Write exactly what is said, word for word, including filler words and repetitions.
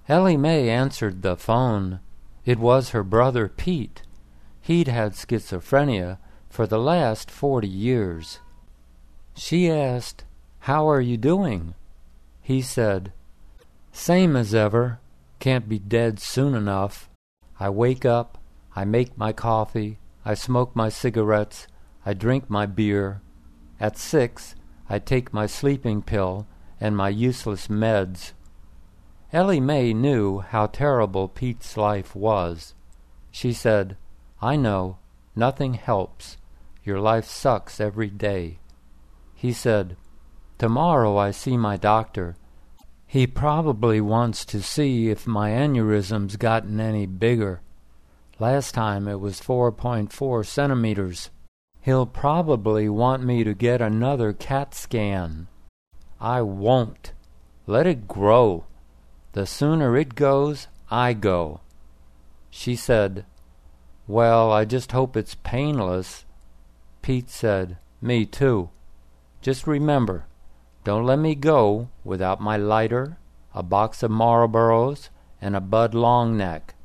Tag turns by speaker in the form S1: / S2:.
S1: Ellie Mae answered the phone. It was her brother Pete. He'd had schizophrenia for the last forty years. She asked, "How are you doing?" He said, "Same as ever. Can't be dead soon enough. I wake up, I make my coffee, I smoke my cigarettes, I drink my beer. At six, I take my sleeping pill and my useless meds." Ellie Mae knew how terrible Pete's life was. She said, "I know. Nothing helps. Your life sucks every day." He said, "Tomorrow I see my doctor. He probably wants to see if my aneurysm's gotten any bigger. Last time it was four point four centimeters. He'll probably want me to get another CAT scan. I won't. Let it grow. The sooner it goes, I go." She said, "Well, I just hope it's painless." Pete said, "Me too. Just remember, don't let me go without my lighter, a box of Marlboros, and a Bud Long Neck.